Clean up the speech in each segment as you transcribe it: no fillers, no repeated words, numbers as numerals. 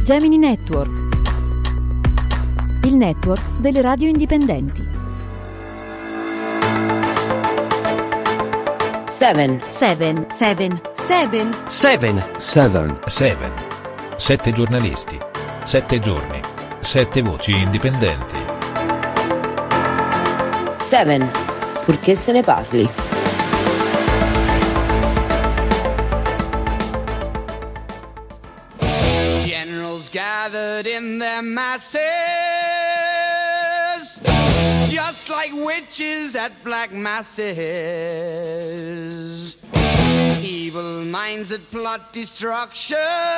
Gemini Network, il network delle radio indipendenti. 7. 7 giornalisti, 7 giorni, 7 voci indipendenti. 7. Purché se ne parli. Generals gathered in their masses, just like witches at black masses. Evil minds that plot destruction,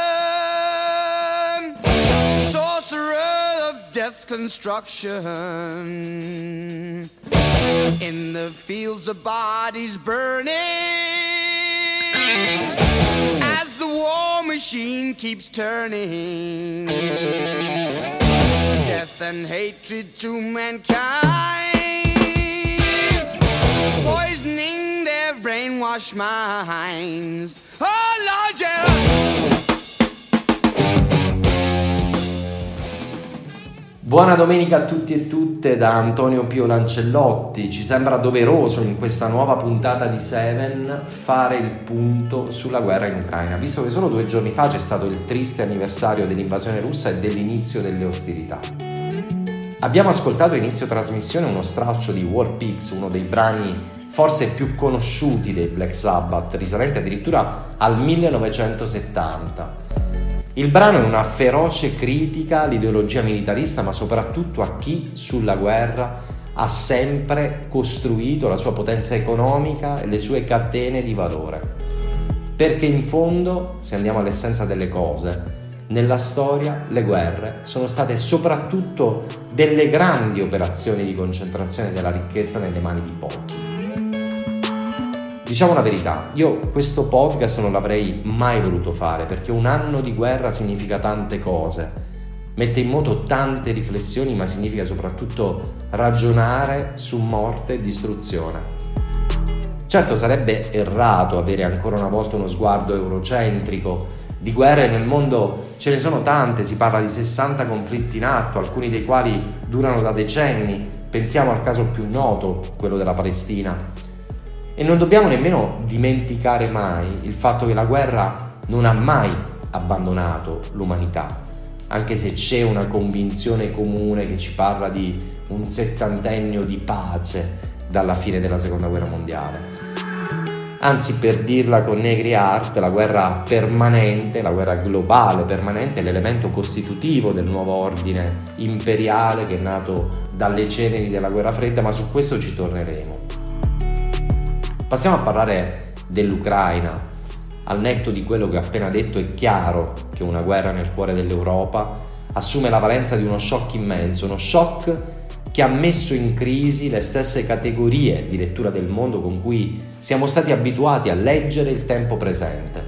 sorcerer of death's construction. In the fields of bodies burning, as the war machine keeps turning. Death and hatred to mankind, poisoning their brainwashed minds. Oh Lord, yeah. Buona domenica a tutti e tutte da Antonio Pio Lancellotti. Ci sembra doveroso in questa nuova puntata di Seven fare il punto sulla guerra in Ucraina, visto che solo 2 giorni fa c'è stato il triste anniversario dell'invasione russa e dell'inizio delle ostilità. Abbiamo ascoltato a inizio trasmissione uno stralcio di War Pigs, uno dei brani forse più conosciuti dei Black Sabbath, risalente addirittura al 1970. Il brano è una feroce critica all'ideologia militarista, ma soprattutto a chi sulla guerra ha sempre costruito la sua potenza economica e le sue catene di valore. Perché in fondo, se andiamo all'essenza delle cose, nella storia le guerre sono state soprattutto delle grandi operazioni di concentrazione della ricchezza nelle mani di pochi. Diciamo la verità, io questo podcast non l'avrei mai voluto fare perché un anno di guerra significa tante cose, mette in moto tante riflessioni, ma significa soprattutto ragionare su morte e distruzione. Certo, sarebbe errato avere ancora una volta uno sguardo eurocentrico. Di guerre nel mondo ce ne sono tante, si parla di 60 conflitti in atto, alcuni dei quali durano da decenni. Pensiamo al caso più noto, quello della Palestina. E non dobbiamo nemmeno dimenticare mai il fatto che la guerra non ha mai abbandonato l'umanità, anche se c'è una convinzione comune che ci parla di un 70ennio di pace dalla fine della Seconda Guerra Mondiale. Anzi, per dirla con Negri Art, la guerra permanente, la guerra globale permanente è l'elemento costitutivo del nuovo ordine imperiale che è nato dalle ceneri della Guerra Fredda, ma su questo ci torneremo. Passiamo a parlare dell'Ucraina. Al netto di quello che ho appena detto, è chiaro che una guerra nel cuore dell'Europa assume la valenza di uno shock immenso, uno shock che ha messo in crisi le stesse categorie di lettura del mondo con cui siamo stati abituati a leggere il tempo presente.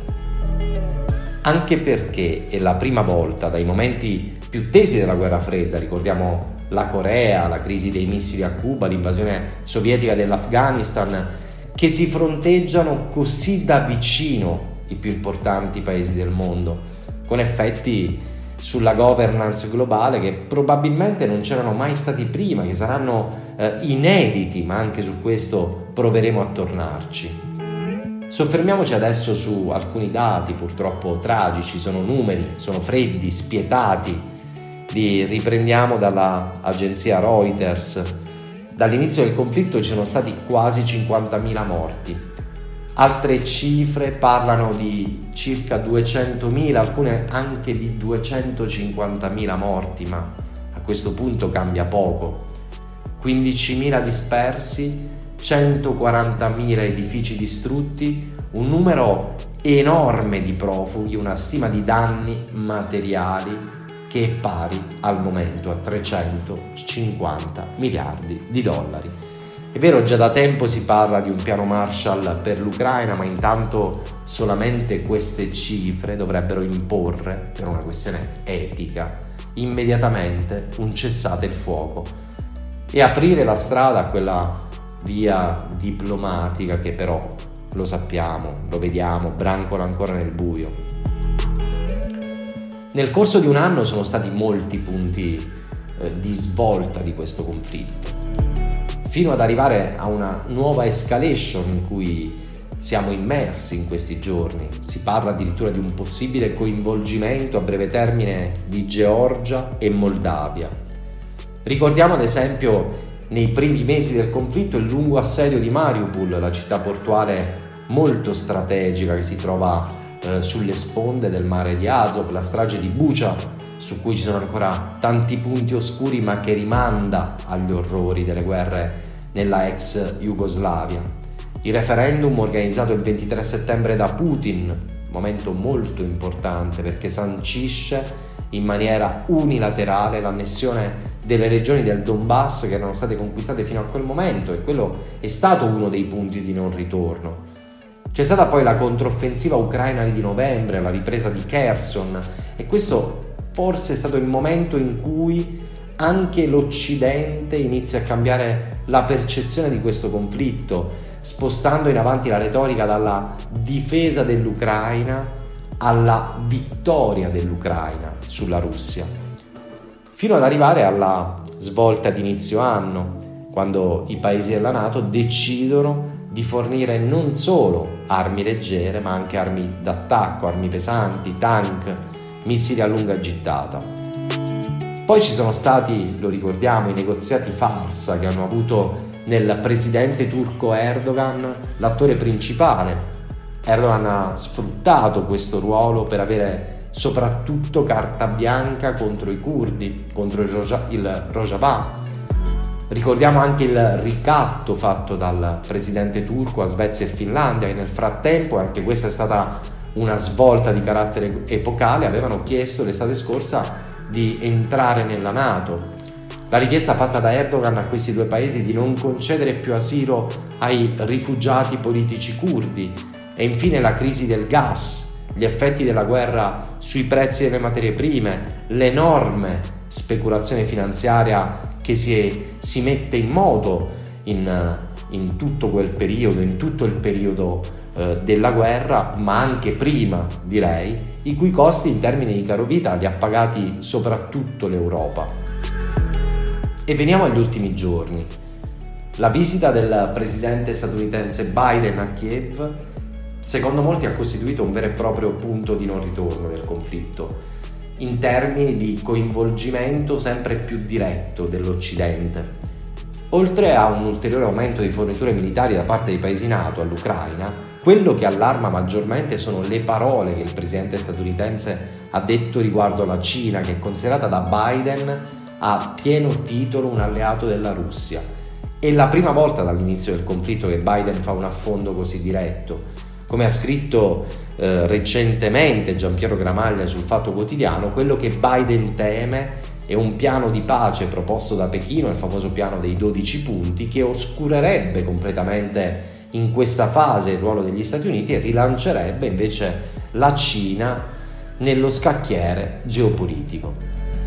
Anche perché è la prima volta dai momenti più tesi della guerra fredda, ricordiamo la Corea, la crisi dei missili a Cuba, l'invasione sovietica dell'Afghanistan, che si fronteggiano così da vicino i più importanti paesi del mondo, con effetti sulla governance globale che probabilmente non c'erano mai stati prima, che saranno inediti, ma anche su questo proveremo a tornarci. Soffermiamoci adesso su alcuni dati purtroppo tragici, sono numeri, sono freddi, spietati. Li riprendiamo dalla agenzia Reuters. Dall'inizio del conflitto ci sono stati quasi 50.000 morti. Altre cifre parlano di circa 200.000, alcune anche di 250.000 morti, ma a questo punto cambia poco. 15.000 dispersi, 140.000 edifici distrutti, un numero enorme di profughi, una stima di danni materiali che è pari al momento a 350 miliardi di dollari. È vero, già da tempo si parla di un piano Marshall per l'Ucraina, ma intanto solamente queste cifre dovrebbero imporre, per una questione etica, immediatamente un cessate il fuoco e aprire la strada a quella via diplomatica che però, lo sappiamo, lo vediamo, brancola ancora nel buio. Nel corso di un anno sono stati molti punti di svolta di questo conflitto, fino ad arrivare a una nuova escalation in cui siamo immersi in questi giorni. Si parla addirittura di un possibile coinvolgimento a breve termine di Georgia e Moldavia. Ricordiamo ad esempio nei primi mesi del conflitto il lungo assedio di Mariupol, la città portuale molto strategica che si trova sulle sponde del mare di Azov, la strage di Bucha, su cui ci sono ancora tanti punti oscuri ma che rimanda agli orrori delle guerre nella ex Jugoslavia. Il referendum organizzato il 23 settembre da Putin, momento molto importante perché sancisce in maniera unilaterale l'annessione delle regioni del Donbass che erano state conquistate fino a quel momento, e quello è stato uno dei punti di non ritorno. C'è stata poi la controffensiva ucraina di novembre, la ripresa di Kherson, e questo forse è stato il momento in cui anche l'Occidente inizia a cambiare la percezione di questo conflitto, spostando in avanti la retorica dalla difesa dell'Ucraina alla vittoria dell'Ucraina sulla Russia, fino ad arrivare alla svolta di inizio anno, quando i paesi della NATO decidono di fornire non solo armi leggere, ma anche armi d'attacco, armi pesanti, tank, missili a lunga gittata. Poi ci sono stati, lo ricordiamo, i negoziati farsa che hanno avuto nel presidente turco Erdogan l'attore principale. Erdogan ha sfruttato questo ruolo per avere soprattutto carta bianca contro i curdi, contro il Rojava. Ricordiamo anche il ricatto fatto dal presidente turco a Svezia e Finlandia, che nel frattempo, anche questa è stata una svolta di carattere epocale, avevano chiesto l'estate scorsa di entrare nella NATO. La richiesta fatta da Erdogan a questi due paesi di non concedere più asilo ai rifugiati politici curdi, e infine la crisi del gas, gli effetti della guerra sui prezzi delle materie prime, l'enorme speculazione finanziaria che si mette in moto in tutto quel periodo, in tutto il periodo della guerra, ma anche prima, direi, i cui costi in termini di carovita li ha pagati soprattutto l'Europa. E veniamo agli ultimi giorni. La visita del presidente statunitense Biden a Kiev, secondo molti, ha costituito un vero e proprio punto di non ritorno del conflitto, in termini di coinvolgimento sempre più diretto dell'Occidente. Oltre a un ulteriore aumento di forniture militari da parte dei paesi NATO all'Ucraina, quello che allarma maggiormente sono le parole che il presidente statunitense ha detto riguardo alla Cina, che è considerata da Biden a pieno titolo un alleato della Russia. È la prima volta dall'inizio del conflitto che Biden fa un affondo così diretto. Come ha scritto recentemente Giampiero Gramaglia sul Fatto Quotidiano, quello che Biden teme è un piano di pace proposto da Pechino, il famoso piano dei 12 punti, che oscurerebbe completamente in questa fase il ruolo degli Stati Uniti e rilancerebbe invece la Cina nello scacchiere geopolitico.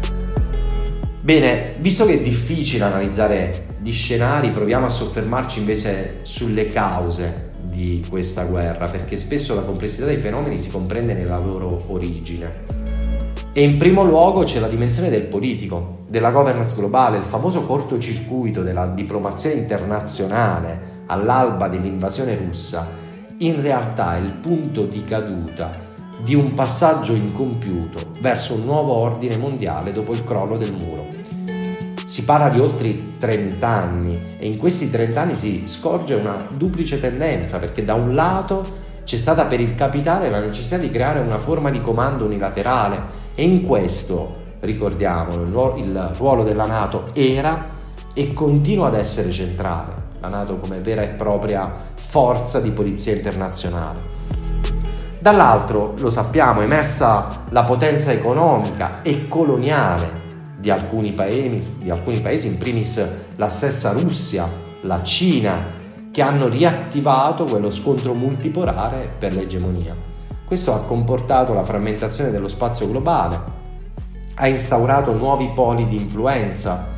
Bene, visto che è difficile analizzare gli scenari, proviamo a soffermarci invece sulle cause di questa guerra, perché spesso la complessità dei fenomeni si comprende nella loro origine. E in primo luogo c'è la dimensione del politico, della governance globale, il famoso cortocircuito della diplomazia internazionale all'alba dell'invasione russa. In realtà è il punto di caduta di un passaggio incompiuto verso un nuovo ordine mondiale dopo il crollo del muro. Si parla di oltre 30 anni e in questi 30 anni si scorge una duplice tendenza, perché da un lato c'è stata per il capitale la necessità di creare una forma di comando unilaterale, e in questo, ricordiamolo, il ruolo della NATO era e continua ad essere centrale, la NATO come vera e propria forza di polizia internazionale. Dall'altro, lo sappiamo, è emersa la potenza economica e coloniale di alcuni paesi, in primis la stessa Russia, la Cina, che hanno riattivato quello scontro multipolare per l'egemonia. Questo ha comportato la frammentazione dello spazio globale, ha instaurato nuovi poli di influenza.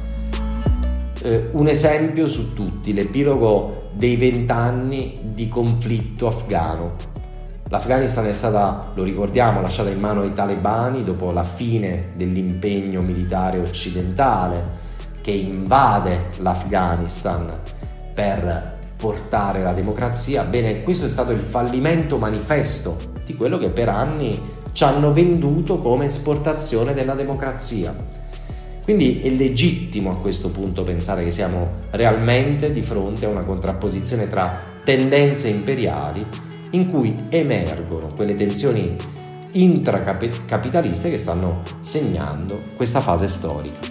Un esempio su tutti, l'epilogo dei 20 anni di conflitto afghano. L'Afghanistan è stata, lo ricordiamo, lasciata in mano ai talebani dopo la fine dell'impegno militare occidentale che invade l'Afghanistan per portare la democrazia. Bene, questo è stato il fallimento manifesto di quello che per anni ci hanno venduto come esportazione della democrazia. Quindi è legittimo a questo punto pensare che siamo realmente di fronte a una contrapposizione tra tendenze imperiali in cui emergono quelle tensioni intracapitaliste che stanno segnando questa fase storica.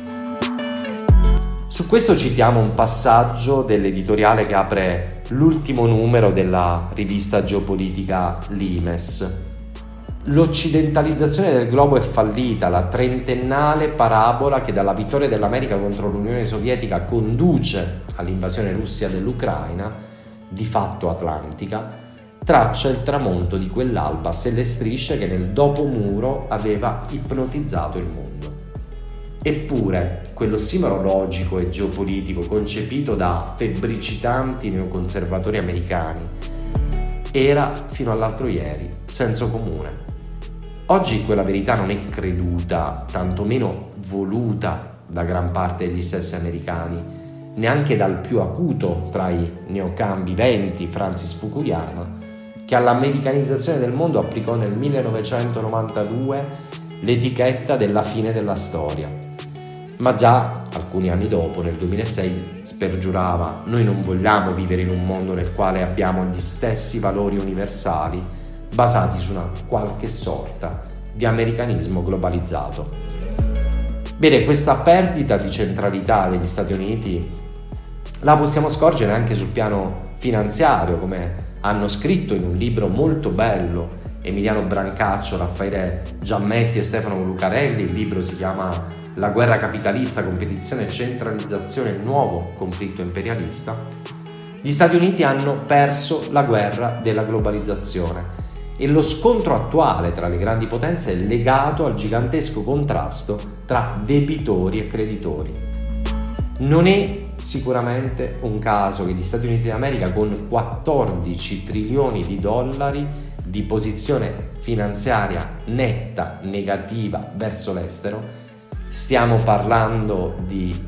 Su questo citiamo un passaggio dell'editoriale che apre l'ultimo numero della rivista geopolitica Limes. L'occidentalizzazione del globo è fallita, la trentennale parabola che dalla vittoria dell'America contro l'Unione Sovietica conduce all'invasione russa dell'Ucraina, di fatto atlantica, traccia il tramonto di quell'alba a stelle e strisce che nel dopomuro aveva ipnotizzato il mondo. Eppure, quell'ossimoro logico e geopolitico concepito da febbricitanti neoconservatori americani era, fino all'altro ieri, senso comune. Oggi quella verità non è creduta, tantomeno voluta da gran parte degli stessi americani, neanche dal più acuto tra i neocambi viventi, Francis Fukuyama, che all'americanizzazione del mondo applicò nel 1992 l'etichetta della fine della storia. Ma già alcuni anni dopo, nel 2006, spergiurava: noi non vogliamo vivere in un mondo nel quale abbiamo gli stessi valori universali basati su una qualche sorta di americanismo globalizzato. Bene, questa perdita di centralità degli Stati Uniti la possiamo scorgere anche sul piano finanziario, come hanno scritto in un libro molto bello Emiliano Brancaccio, Raffaele Giammetti e Stefano Lucarelli. Il libro si chiama La guerra capitalista, competizione e centralizzazione, il nuovo conflitto imperialista. Gli Stati Uniti hanno perso la guerra della globalizzazione e lo scontro attuale tra le grandi potenze è legato al gigantesco contrasto tra debitori e creditori. Non è sicuramente un caso che gli Stati Uniti d'America, con 14 trilioni di dollari di posizione finanziaria netta negativa verso l'estero, stiamo parlando di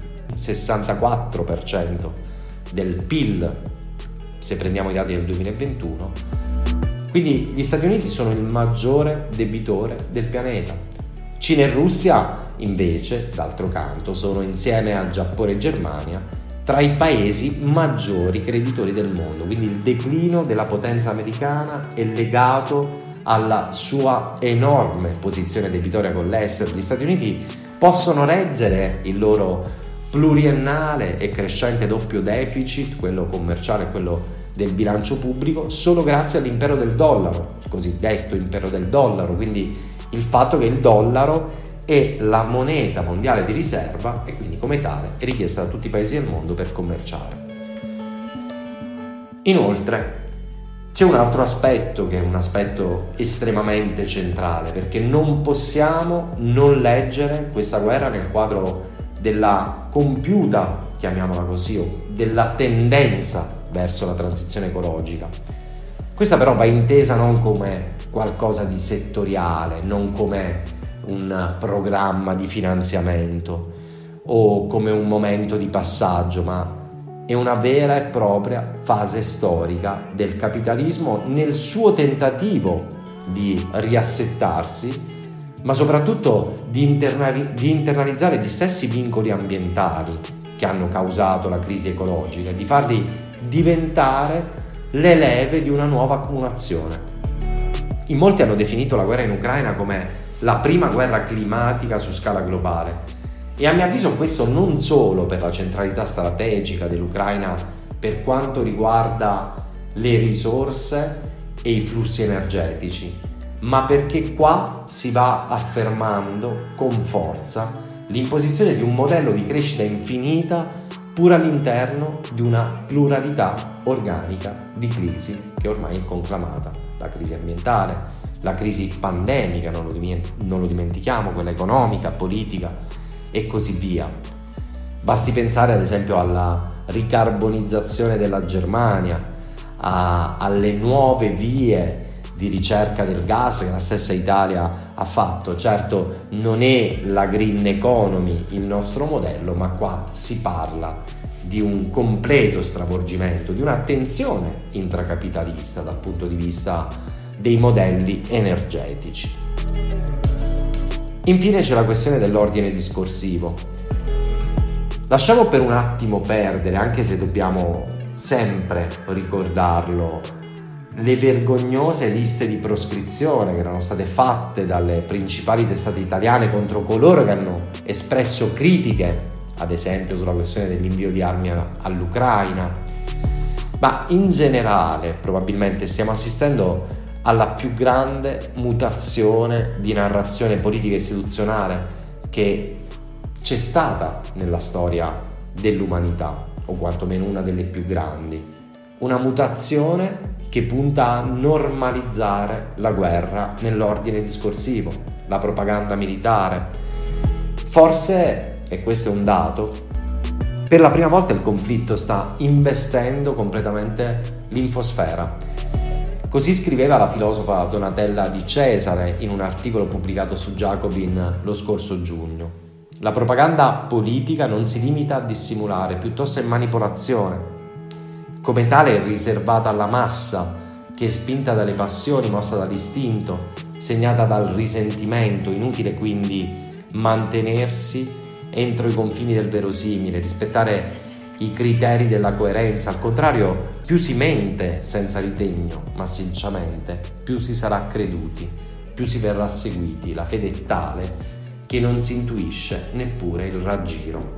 64% del PIL se prendiamo i dati del 2021, quindi gli Stati Uniti sono il maggiore debitore del pianeta. Cina e Russia invece, d'altro canto, sono insieme a Giappone e Germania tra i paesi maggiori creditori del mondo, quindi il declino della potenza americana è legato alla sua enorme posizione debitoria con l'estero. Gli Stati Uniti possono reggere il loro pluriennale e crescente doppio deficit, quello commerciale e quello del bilancio pubblico, solo grazie all'impero del dollaro, il cosiddetto impero del dollaro, quindi il fatto che il dollaro è la moneta mondiale di riserva e quindi come tale è richiesta da tutti i paesi del mondo per commerciare. Inoltre c'è un altro aspetto che è un aspetto estremamente centrale, perché non possiamo non leggere questa guerra nel quadro della compiuta, chiamiamola così, o della tendenza verso la transizione ecologica. Questa però va intesa non come qualcosa di settoriale, non come un programma di finanziamento o come un momento di passaggio, ma è una vera e propria fase storica del capitalismo nel suo tentativo di riassettarsi, ma soprattutto di internalizzare gli stessi vincoli ambientali che hanno causato la crisi ecologica e di farli diventare le leve di una nuova accumulazione. In molti hanno definito la guerra in Ucraina come la prima guerra climatica su scala globale e a mio avviso questo non solo per la centralità strategica dell'Ucraina per quanto riguarda le risorse e i flussi energetici, ma perché qua si va affermando con forza l'imposizione di un modello di crescita infinita pur all'interno di una pluralità organica di crisi che ormai è conclamata: la crisi ambientale, la crisi pandemica, non lo dimentichiamo, quella economica, politica e così via. Basti pensare ad esempio alla ricarbonizzazione della Germania, alle nuove vie di ricerca del gas che la stessa Italia ha fatto. Certo, non è la green economy il nostro modello, ma qua si parla di un completo stravolgimento, di un'attenzione intracapitalista dal punto di vista dei modelli energetici. Infine c'è la questione dell'ordine discorsivo. Lasciamo per un attimo perdere, anche se dobbiamo sempre ricordarlo, le vergognose liste di proscrizione che erano state fatte dalle principali testate italiane contro coloro che hanno espresso critiche, ad esempio sulla questione dell'invio di armi all'Ucraina. Ma in generale probabilmente stiamo assistendo alla più grande mutazione di narrazione politica e istituzionale che c'è stata nella storia dell'umanità, o quantomeno una delle più grandi. Una mutazione che punta a normalizzare la guerra nell'ordine discorsivo, la propaganda militare. Forse, e questo è un dato, per la prima volta il conflitto sta investendo completamente l'infosfera. Così scriveva la filosofa Donatella Di Cesare in un articolo pubblicato su Jacobin lo scorso giugno. La propaganda politica non si limita a dissimulare, piuttosto è manipolazione. Come tale è riservata alla massa, che è spinta dalle passioni, mossa dall'istinto, segnata dal risentimento, inutile quindi mantenersi entro i confini del verosimile, rispettare i criteri della coerenza. Al contrario, più si mente senza ritegno, ma sinceramente, più si sarà creduti, più si verrà seguiti. La fede è tale che non si intuisce neppure il raggiro.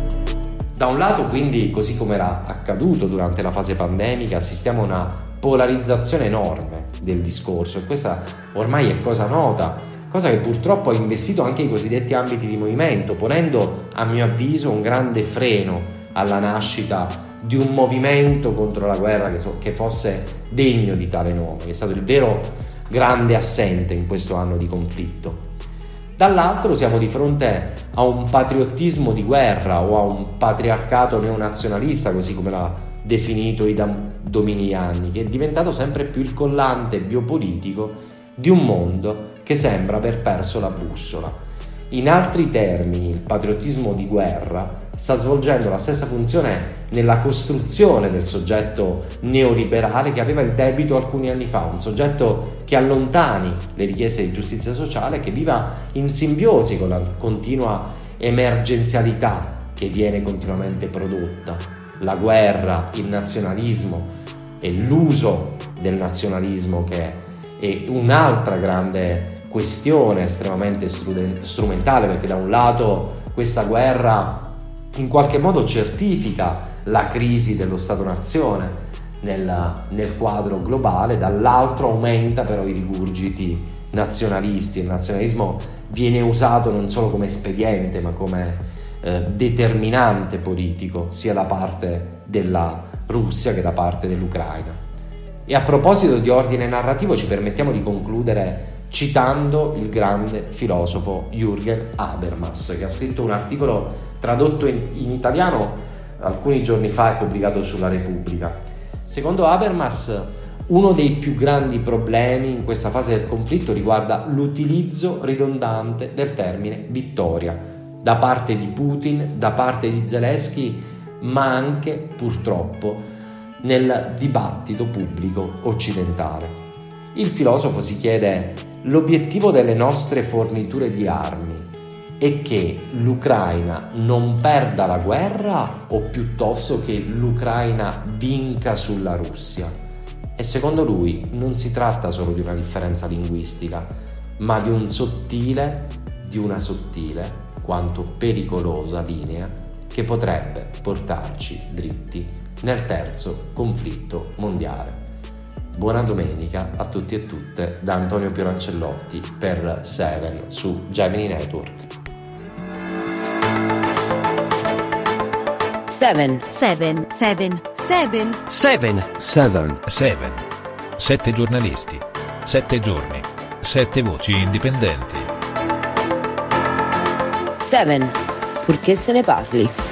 Da un lato, quindi, così come era accaduto durante la fase pandemica, assistiamo a una polarizzazione enorme del discorso, e questa ormai è cosa nota, cosa che purtroppo ha investito anche i cosiddetti ambiti di movimento, ponendo, a mio avviso, un grande freno alla nascita di un movimento contro la guerra che fosse degno di tale nome, che è stato il vero grande assente in questo anno di conflitto. Dall'altro siamo di fronte a un patriottismo di guerra o a un patriarcato neonazionalista, così come l'ha definito Ida Dominiani, che è diventato sempre più il collante biopolitico di un mondo che sembra aver perso la bussola. In altri termini, il patriottismo di guerra sta svolgendo la stessa funzione nella costruzione del soggetto neoliberale che aveva il debito alcuni anni fa, un soggetto che allontani le richieste di giustizia sociale, che viva in simbiosi con la continua emergenzialità che viene continuamente prodotta. La guerra, il nazionalismo e l'uso del nazionalismo, che è un'altra grande questione estremamente strumentale, perché da un lato questa guerra in qualche modo certifica la crisi dello Stato-nazione nel quadro globale, dall'altro aumenta però i rigurgiti nazionalisti. Il nazionalismo viene usato non solo come espediente ma come determinante politico, sia da parte della Russia che da parte dell'Ucraina. E a proposito di ordine narrativo ci permettiamo di concludere citando il grande filosofo Jürgen Habermas, che ha scritto un articolo tradotto in italiano alcuni giorni fa e pubblicato sulla Repubblica. Secondo Habermas, uno dei più grandi problemi in questa fase del conflitto riguarda l'utilizzo ridondante del termine vittoria da parte di Putin, da parte di Zelensky, ma anche, purtroppo, nel dibattito pubblico occidentale. Il filosofo si chiede: l'obiettivo delle nostre forniture di armi è che l'Ucraina non perda la guerra o piuttosto che l'Ucraina vinca sulla Russia? E secondo lui non si tratta solo di una differenza linguistica, ma di una sottile quanto pericolosa linea che potrebbe portarci dritti nel terzo conflitto mondiale. Buona domenica a tutti e tutte da Antonio Pierancellotti per Seven su Gemini Network. Seven. 7 giornalisti, 7 giorni, 7 voci indipendenti. Seven. Purché se ne parli.